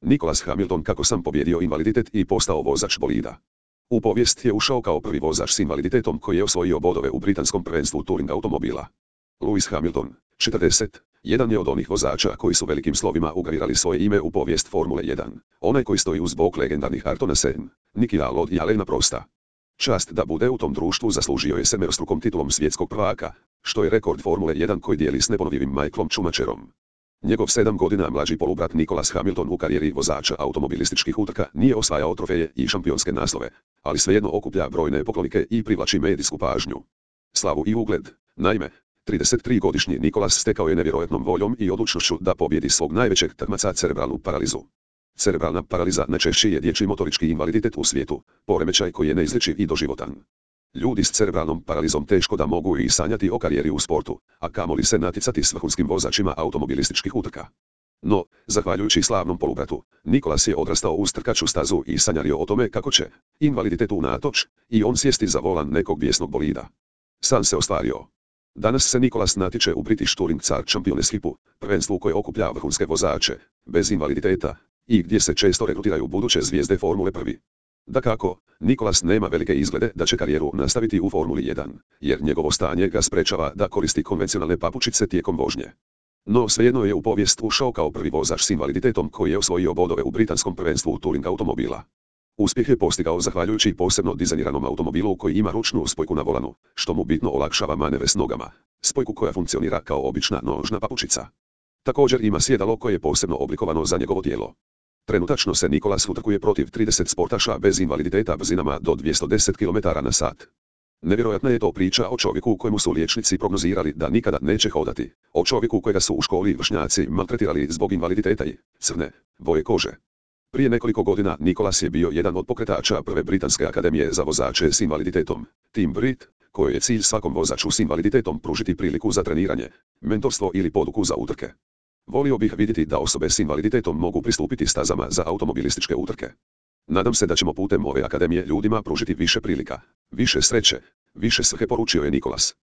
Nicholas Hamilton kako sam pobjedio invaliditet i postao vozač bolida. U povijest je ušao kao prvi vozač s invaliditetom koji je osvojio bodove u britanskom prvenstvu touring automobila. Lewis Hamilton, 40, jedan je od onih vozača koji su velikim slovima ugravirali svoje ime u povijest Formule 1, onaj koji stoji uz bok legendarnih Ayrtona Senna, Nikija Lauda i Alaina Prosta. Čast da bude u tom društvu zaslužio je sedmerostrukom titulom svjetskog prvaka, što je rekord Formule 1 koji dijeli s neponovljivim Michaelom Schumacherom. Njegov 7 godina mlađi polubrat Nicholas Hamilton u karijeri vozača automobilističkih utrka nije osvajao trofeje i šampionske naslove, ali svejedno okuplja brojne poklonike i privlači medijsku pažnju. Slavu i ugled, naime, 33-godišnji Nicholas stekao je nevjerojatnom voljom i odlučnošću da pobjedi svog najvećeg takmaca cerebralnu paralizu. Cerebralna paraliza najčešći je dječji motorički invaliditet u svijetu, poremećaj koji je neizlječiv i doživotan. Ljudi s cerebralnom paralizom teško da mogu i sanjati o karijeri u sportu, a kamoli se natjecati s vrhunskim vozačima automobilističkih utrka. No, zahvaljujući slavnom polubratu, Nicholas je odrastao uz trkaču stazu i sanjario o tome kako će, invaliditetu unatoč, i on sjesti za volan nekog bijesnog bolida. San se ostvario. Danas se Nicholas natječe u British Touring Car Championshipu, prvenstvu koje okuplja vrhunske vozače, bez invaliditeta, i gdje se često regrutiraju buduće zvijezde Formule 1. Dakako, Nicholas nema velike izglede da će karijeru nastaviti u Formuli 1, jer njegovo stanje ga sprečava da koristi konvencionalne papučice tijekom vožnje. No svejedno je u povijest ušao kao prvi vozač s invaliditetom koji je osvojio bodove u britanskom prvenstvu touring automobila. Uspjeh je postigao zahvaljujući posebno dizajniranom automobilu koji ima ručnu spojku na volanu, što mu bitno olakšava manevre s nogama, spojku koja funkcionira kao obična nožna papučica. Također ima sjedalo koje je posebno oblikovano za njegovo tijelo. Trenutačno se Nicholas utrkuje protiv 30 sportaša bez invaliditeta brzinama do 210 km/h. Nevjerojatna je to priča o čovjeku kojemu su liječnici prognozirali da nikada neće hodati, o čovjeku kojega su u školi vršnjaci maltretirali zbog invaliditeta i crne boje kože. Prije nekoliko godina Nicholas je bio jedan od pokretača prve britanske akademije za vozače s invaliditetom, Team Brit, kojoj je cilj svakom vozaču s invaliditetom pružiti priliku za treniranje, mentorstvo ili poduku za utrke. Volio bih vidjeti da osobe s invaliditetom mogu pristupiti stazama za automobilističke utrke. Nadam se da ćemo putem ove akademije ljudima pružiti više prilika, više sreće, više svrhe, poručio je Nicholas.